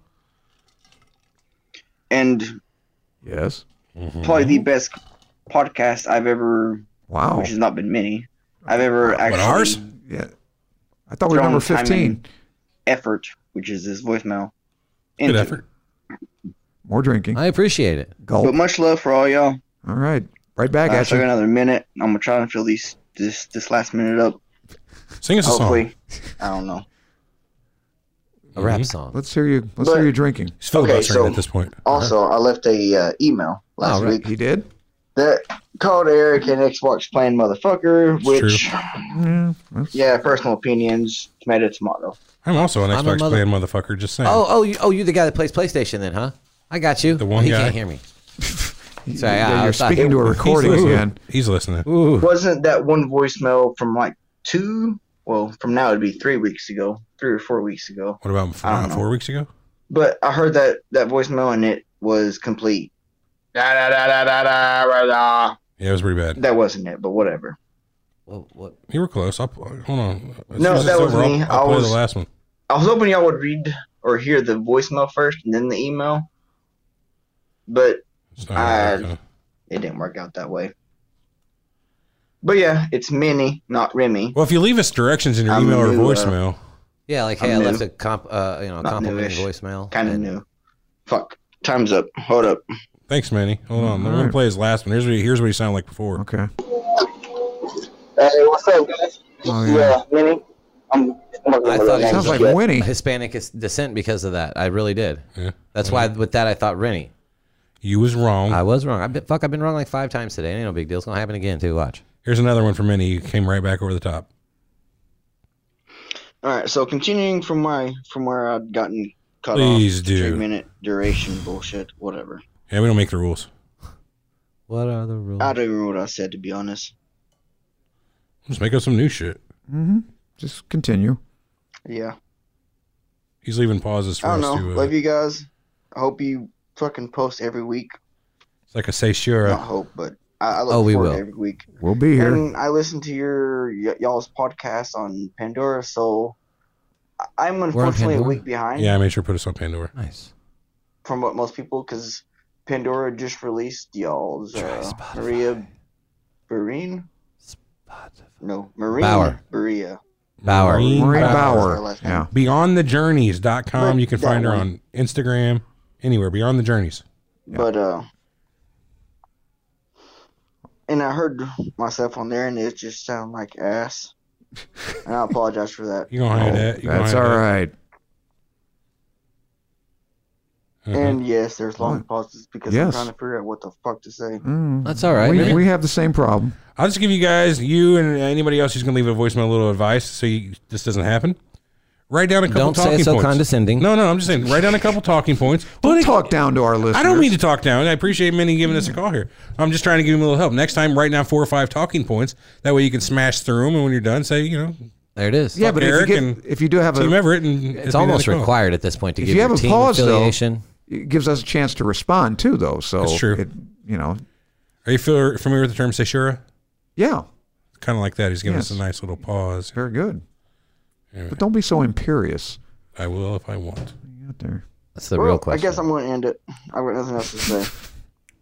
And yes, probably the best podcast I've ever. Wow. Which has not been many. I've ever actually. ours? Yeah. I thought we were number 15. Effort, which is this voicemail. Good effort. More drinking. I appreciate it. Gulp. But much love for all y'all. All right. Right back at I you. got another minute. I'm gonna try and fill this last minute up. Sing us a Hopefully, I don't know. A rap song. Let's hear you. Let's hear you drinking. He's filibustering at this point. Also, I left a email last week. He did? That called Eric an Xbox playing motherfucker, which, yeah, personal opinions, tomato. I'm also an I'm a Xbox playing motherfucker, just saying. You the guy that plays PlayStation then, huh? I got you. The one he guy. can't hear me. Sorry, Yeah, I you're thought- speaking to a recording again. He's listening. Wasn't that one voicemail from like from now it'd be 3 weeks ago, 3 or 4 weeks ago. What about I don't know. 4 weeks ago? But I heard that voicemail and it was complete. Da. Yeah, it was pretty bad. That wasn't it, but whatever. What? You were close. Hold on. As No, soon as that it's was over, me. I'll play the last one. I was hoping y'all would read or hear the voicemail first and then the email. But it didn't work out that way. But yeah, it's Minnie, not Remy. Well, if you leave us directions in your email or voicemail. Yeah, like, hey, I'm I left new. a complimenting newish. voicemail. Kind of new. Fuck. Time's up. Hold up. Thanks, Manny. Hold on. I'm going to play his last one. Here's what he sounded like before. Okay. Hey, what's up, guys? Oh, yeah. Minnie. I thought he Sounds was like Winnie. Hispanic descent because of that. I really did. Yeah. That's why with that I thought Rennie. You was wrong. I was wrong. I've been wrong like 5 times today. Ain't no big deal. It's gonna happen again too. Watch. Here's another one from Manny. He came right back over the top. All right, so continuing from where I'd gotten cut Please off. do. 3-minute duration bullshit, whatever. Yeah, we don't make the rules. What are the rules? I don't even know what I said, to be honest. Just make up some new shit. Mm-hmm. Just continue. Yeah. He's leaving pauses for I us don't know. to. Love you guys. I hope you fucking post every week. It's like a say sure. Not hope, but I look we forward will. to every week. We'll be here. And I listen to y'all's podcast on Pandora, so I'm unfortunately a Pandora? week behind Yeah, I made sure to put us on Pandora. Nice. from what most people, because Pandora just released y'all's Maria Barine. No, Marine Bauer. Berea. Bauer. Maureen Maureen Bauer. Bauer. Yeah. BeyondTheJourneys.com. You can That find her one. on Instagram, anywhere. Beyond the Journeys. But and I heard myself on there, and it just sounded like ass. And I apologize for that. You gonna hide that? You gonna That's hide all that? right. And yes, there's long pauses because I'm Yes. trying to figure out what the fuck to say. That's all right. We have the same problem. I'll just give you guys, you and anybody else who's going to leave a voicemail, a little advice so this doesn't happen. Write down a couple Don't say talking it so points. condescending. No, I'm just saying, write down a couple talking points. Don't talk down to our listeners. I don't mean to talk down. I appreciate Minnie giving us a call here. I'm just trying to give him a little help. Next time, write down 4 or 5 talking points. That way you can smash through them, and when you're done, say, there it is. Yeah, but Eric if you do have Team a, Everett, and It's almost required at this point to if give you your have a team pause affiliation. though, it gives us a chance to respond too, though. So That's true. Are you familiar with the term Seishura? Yeah. Kind of like that. He's giving Yes. us a nice little pause. Very good. Anyway. But don't be so imperious. I will if I want. Out there. That's the real I question. guess I'm going to end it. I've got nothing else to say.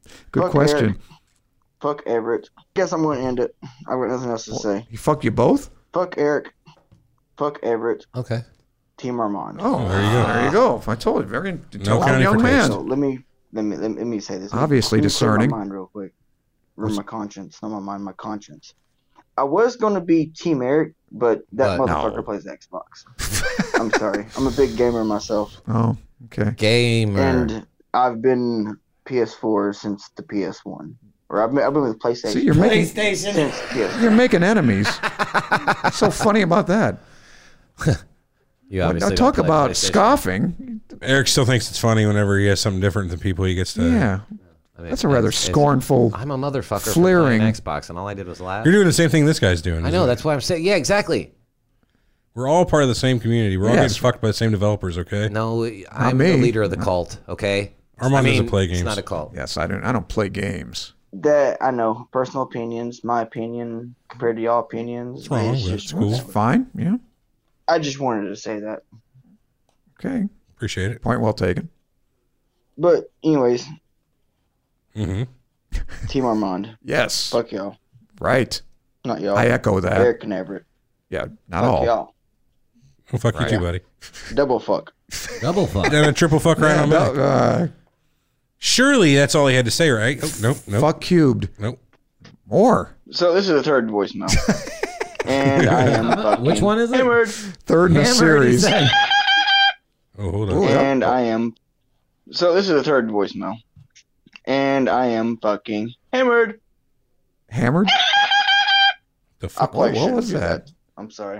Good Fuck question. Eric. Fuck Everett. Guess I'm going to end it. I've got nothing else to say. He fucked you both? Fuck Eric. Fuck Everett. Okay. Team Armand. Oh, there you go. There you go. I told you, very intelligent young for man. So let me say this. Obviously Let me clear discerning. my mind real quick. My conscience, not my mind, my conscience. I was going to be Team Eric, but that motherfucker plays Xbox. I'm sorry. I'm a big gamer myself. Oh, okay. Gamer. And I've been PS4 since the PS1. Or I've been with PlayStation. See, you're making, since PS1. you're making enemies. What's so funny about that? You obviously talk don't play about PlayStation. scoffing. Eric still thinks it's funny whenever he has something different than people he gets to. Yeah. I mean, That's a rather scornful, I'm a motherfucker flaring. for playing Xbox, and all I did was laugh. You're doing the same thing this guy's doing. I know. That's why I'm saying. Yeah, exactly. We're all part of the same community. We're all Yes. getting fucked by the same developers, okay? No, I'm me. the leader of the cult. Okay. Armand doesn't play games. It's not a cult. Yes, I don't play games. That I know. Personal opinions, my opinion compared to y'all opinions. What's wrong? It's That's just, cool. It's fine. Yeah. I just wanted to say that. Okay. Appreciate it. Point well taken. But anyways, Mm-hmm. Team Armand. Yes. Fuck y'all. Right. Not y'all. I echo that. Eric and Everett. Yeah, not Fuck all. y'all. Well, fuck you too, buddy. Double fuck. Double fuck. And a triple fuck right on back. Uh, Surely that's all he had to say, right? Oh, nope. Fuck cubed. Nope. More. So this is the third voicemail. And I am fucking Which one is it? hammered. Third in the series. Oh, hold on. And I am. So this is the third voicemail. And I am fucking hammered. Hammered? The I fuck? probably What shouldn't was do that? I'm sorry.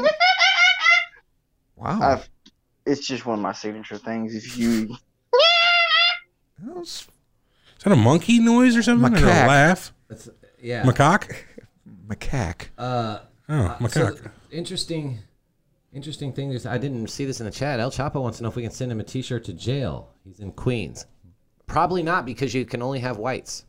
Wow. It's just one of my signature things. If you. Is that a monkey noise or something? Or a Macaque. laugh? Yeah. Macaque? Macaque. Macaque. So, interesting thing is I didn't see this in the chat. El Chapo wants to know if we can send him a T-shirt to jail. He's in Queens. Probably not, because you can only have whites.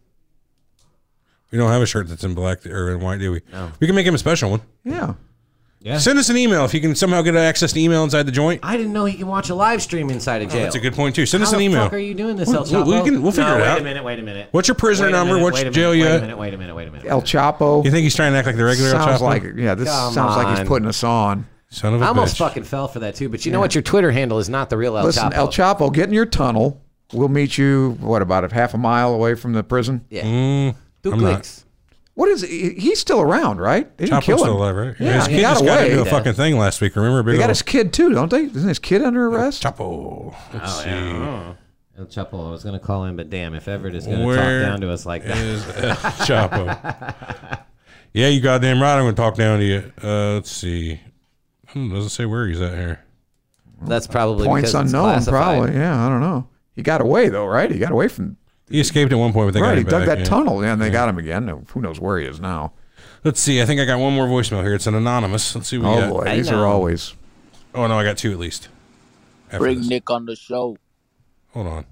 We don't have a shirt that's in black or in white, do we? No. We can make him a special one. Yeah. Yeah. Send us an email if you can somehow get access to email inside the joint. I didn't know he can watch a live stream inside of jail. That's a good point too. Send us How an the email. fuck are you doing this, El Chapo? We'll figure it out. Wait a minute. What's your prisoner number? What's jail you at? Wait a minute. El Chapo. You think he's trying to act like the regular El Sounds Chapo? like, yeah, this Come sounds like on. he's putting us on. Son of a I almost bitch. fucking fell for that too. But you know what? Your Twitter handle is not the real El Listen, Chapo. El Chapo, get in your tunnel. We'll meet you, what, about a half a mile away from the prison? Yeah. 2 clicks. What is He's still around, right? They didn't Chapo's kill him. still alive, right? Yeah, his he kid got just got away. to do a fucking thing last week. Remember? They got his kid too, don't they? Isn't his kid under arrest? Chapo. Let's see. El Chapo, I was going to call him, but damn, if Everett is going to Where talk down to us like that. is El Chapo? Yeah, you goddamn right. I'm going to talk down to you. Let's see. Doesn't say where he's at here. That's probably Points because it's unknown, classified. probably. Yeah, I don't know. He got away though, right? He got away from. He escaped at one point, but they got Right, him he dug back, that yeah. tunnel, and they got him again. Who knows where he is now? Let's see. I think I got one more voicemail here. It's an anonymous. Let's see what we got. Oh boy, these are always. Oh no, I got 2 at least. After Bring this. Nick on the show. Hold on.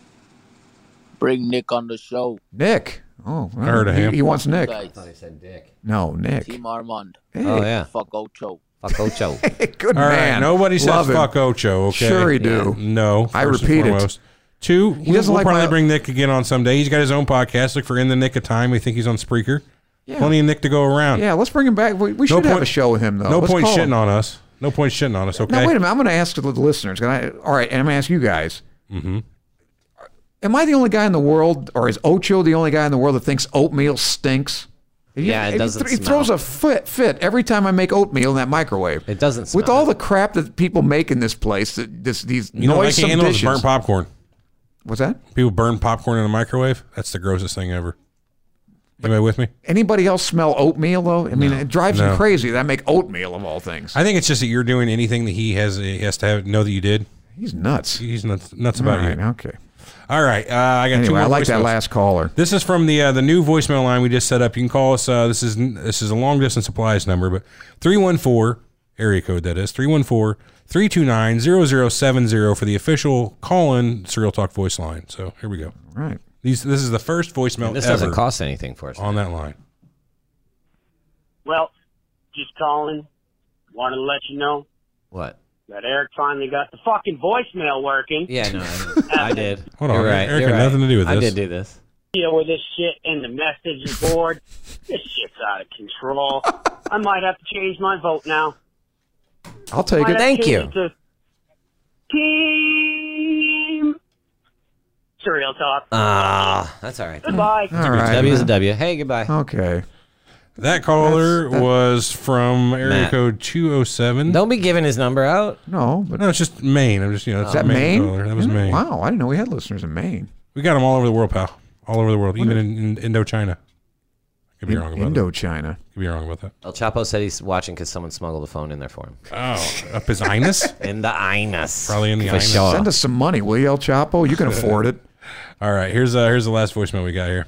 Bring Nick on the show. Nick. Oh, I heard of him. He wants Nick. Guys, I thought he said Dick. No, Nick. Team Armand. Hey. Oh, yeah. Fuck Ocho. Fuck Ocho. Good All right, man. nobody says Love him. fuck Ocho, okay? Sure he do. No. I first and repeat it. foremost. 2, He doesn't we'll like probably my- bring Nick again on someday. He's got his own podcast. Look for In the Nick of Time. We think he's on Spreaker. Yeah. Plenty of Nick to go around. Yeah, let's bring him back. We should have a show with him though. No Let's point call shitting him. on us. No point shitting on us, okay? Now wait a minute. I'm going to ask the listeners. All right, and I'm going to ask you guys. Mm-hmm. Am I the only guy in the world, or is Ocho the only guy in the world that thinks oatmeal stinks? Yeah, it doesn't He throws a fit every time I make oatmeal in that microwave. It doesn't smell. With all the crap that people make in this place, these You know what I noisome can't handle is dishes. burnt popcorn. What's that? People burn popcorn in the microwave. That's the grossest thing ever. Anybody with me? Anybody else smell oatmeal though? I mean, it drives No. them crazy that I make oatmeal of all things. I think it's just that you're doing anything that he has to know that you did. He's nuts. He's nuts about All right, you. okay. All right, I got 2 Anyway, more I like that voicemails. last caller. This is from the new voicemail line we just set up. You can call us. This is a long distance supplies number, but 314 area code that is 314-329-0070 for the official call-in Serial Talk voice line. So here we go. All right. This is the first voicemail And this ever doesn't cost anything for us. on that line. Well, just calling. Wanted to let you know What? that Eric finally got the fucking voicemail working. Yeah, no, I did. Hold on, You're right. Eric You're had right. nothing to do with I this. did do this. deal with this shit and the message board. This shit's out of control. I might have to change my vote now. I'll take it. Thank you. Team Surreal Talk. That's all right. Goodbye. All right, W is a man. W. Hey, goodbye. Okay. That caller was from area Matt. code 207. Don't be giving his number out. No, but No, it's just Maine. I'm just, is that Maine? Caller. That was Maine. Wow, I didn't know we had listeners in Maine. We got them all over the world, pal. All over the world, even in Indochina. I could be wrong about that. Indochina. Could be wrong about that. El Chapo said he's watching because someone smuggled a phone in there for him. Oh, up his anus? In the anus. Probably in the For anus. sure. Send us some money, will you, El Chapo? You can afford it. All right, here's the last voicemail we got here.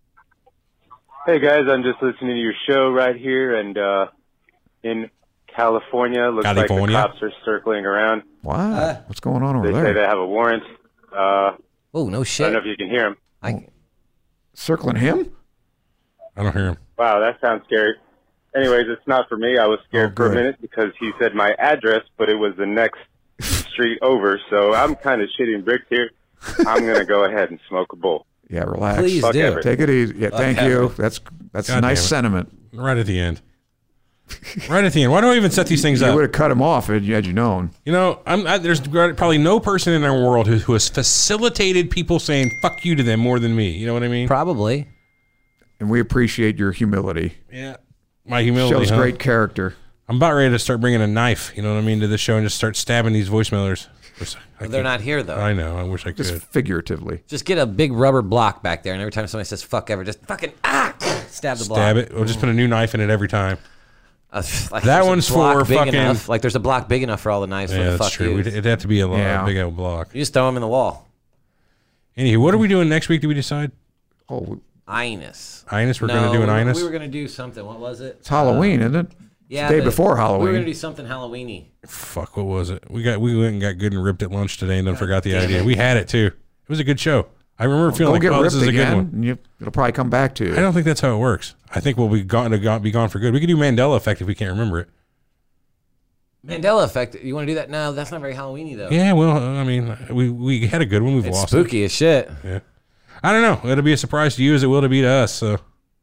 Hey guys, I'm just listening to your show right here, and in California, looks like the cops are circling around. Wow, what's going on over They say there? they have a warrant. Oh, no I shit. don't know if you can hear them. Circling him? I don't hear him. Wow, that sounds scary. Anyways, it's not for me. I was scared for a minute because he said my address, but it was the next street over. So I'm kind of shitting bricks here. I'm gonna go ahead and smoke a bowl. Yeah, relax. Please Fuck do. everything. Take it easy. Yeah, thank you. That's God a nice damn it. sentiment. Right at the end. Right at the end. Why do I even set these things You up? would have cut him off had you known. You know, there's probably no person in our world who has facilitated people saying "fuck you" to them more than me. You know what I mean? Probably. And we appreciate your humility. Yeah, my humility Shows huh? great character. I'm about ready to start bringing a knife. You know what I mean to this show and just start stabbing these voicemailers. They're not here, though. I know. I wish I could. Just figuratively. Just get a big rubber block back there, and every time somebody says "fuck ever," just fucking stab the block. Stab it. We'll just put a new knife in it every time. Like that there's a one's block for big fucking. enough. Like there's a block big enough for all the knives. for Yeah, the that's fuck true. yous. It'd have to be a big old block. You just throw them in the wall. Anywho, what are we doing next week? Did we decide? Oh, Inus. Inus. We're going to do an Inus. We were going to do something. What was it? It's Halloween, isn't it? Yeah, It's the day but before Halloween. We were going to do something Halloween-y. Fuck, what was it? We went and got good and ripped at lunch today and then forgot the damn idea. it. We had it too. It was a good show. I remember feeling like, Go get oh, this ripped is a good again, one. and it'll probably come back to you. I don't think that's how it works. I think we'll be gone for good. We could do Mandela Effect if we can't remember it. Mandela Effect. You want to do that? No, that's not very Halloween-y, though. Yeah, well, I mean, we had a good one. We've It's lost spooky as shit. Yeah. I don't know. It'll be a surprise to you as it will to be to us. So,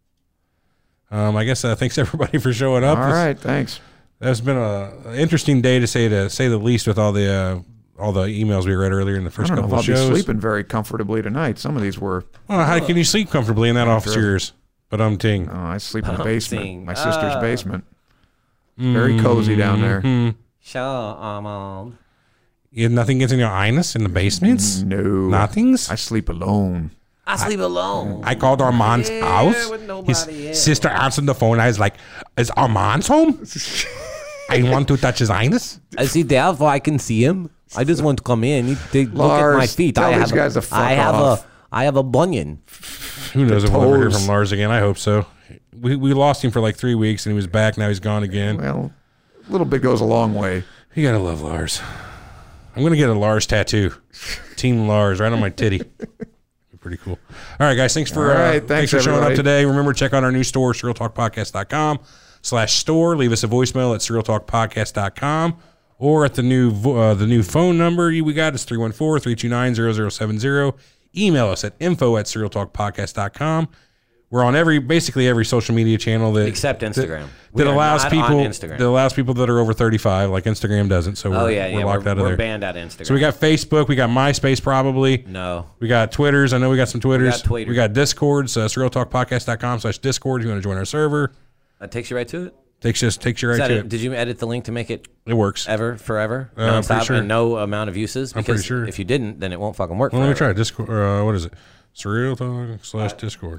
I guess thanks everybody for showing up. All right, thanks. That's been an interesting day to say the least with all the emails we read earlier in the first I don't know couple if of I'll shows. be sleeping very comfortably tonight. Some of these were. Well, how can you sleep comfortably in that office of yours? But ting. Oh, I sleep in the basement, Ting. my sister's basement. Very cozy down there. Sure, Nothing gets in your anus in the basements? No. Nothings? I sleep alone. I sleep alone. I called Armand's house. with nobody His else. sister answered the phone. I was like, is Armand's home? I want to touch his anus. Is he there so I can see him? I just want to come in. Look at my Lars, feet. tell I these have guys to fuck I have off. I have a bunion. Who knows if we'll ever hear toes. from Lars again? I hope so. We lost him for like 3 weeks and he was back. Now he's gone again. Well, a little bit goes a long way. You gotta love Lars. I'm gonna get a Lars tattoo. Team Lars right on my titty. Be pretty cool. All right, guys. Thanks for All right, thanks for showing up everybody. today. Remember, check out our new store, surrealtalkpodcast.com/store. Leave us a voicemail at surrealtalkpodcast.com or at the new phone number we got is 314-329-0070. Email us at info@surrealtalkpodcast.com. We're on basically every social media channel Except Instagram. We That are allows not people on Instagram. that allows people that are over 35, like Instagram doesn't. So we're locked out of we're there. banned out of Instagram. So we got Facebook, we got MySpace probably. No. We got Twitters. I know we got some Twitters. Tweeters. We got Discord. So surrealtalkpodcast.com/Discord if you want to join our server. That takes you right to it. Takes you right to it. Did you edit the link to make it? It works. Forever, I'm pretty nonstop, sure. and no amount of uses. I'm pretty Because sure. if you didn't, then it won't fucking work. Well, let me forever. try Discord. What is it? Surrealtalk/Discord.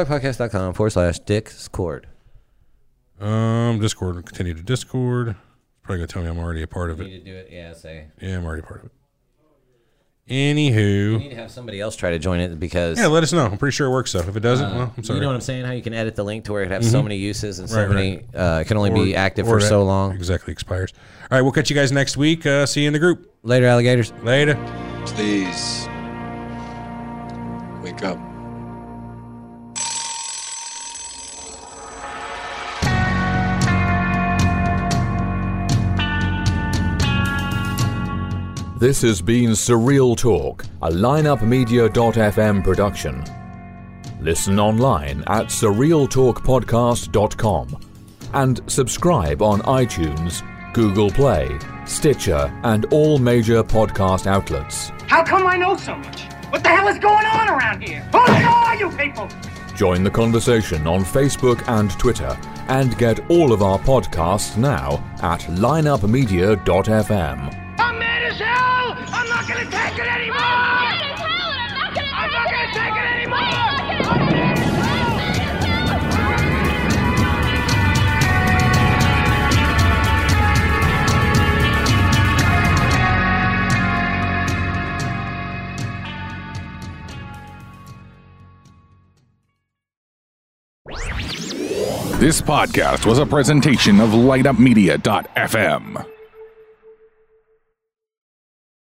SurrealTalkPodcast.com/Discord. Discord. Continue to Discord. Probably gonna tell me I'm already a part of You it. need to do it. Yeah, say. Yeah, I'm already a part of it. You Anywho. need to have somebody else try to join it because. Yeah, let us know. I'm pretty sure it works though. If it doesn't, well, I'm sorry. You know what I'm saying? How you can edit the link to where it has so Mhm. many uses and so Right, many. It can only be active or for that so long. Exactly, expires. All right, we'll catch you guys next week. See you in the group. Later, alligators. Later. Please wake up. This has been Surreal Talk, a lineupmedia.fm production. Listen online at surrealtalkpodcast.com and subscribe on iTunes, Google Play, Stitcher, and all major podcast outlets. How come I know so much? What the hell is going on around here? Who the hell are you people? Join the conversation on Facebook and Twitter, and get all of our podcasts now at lineupmedia.fm. I'm mad as hell! I'm not gonna take it anymore! I'm mad as hell and I'm not gonna take it anymore! This podcast was a presentation of lineupmedia.fm.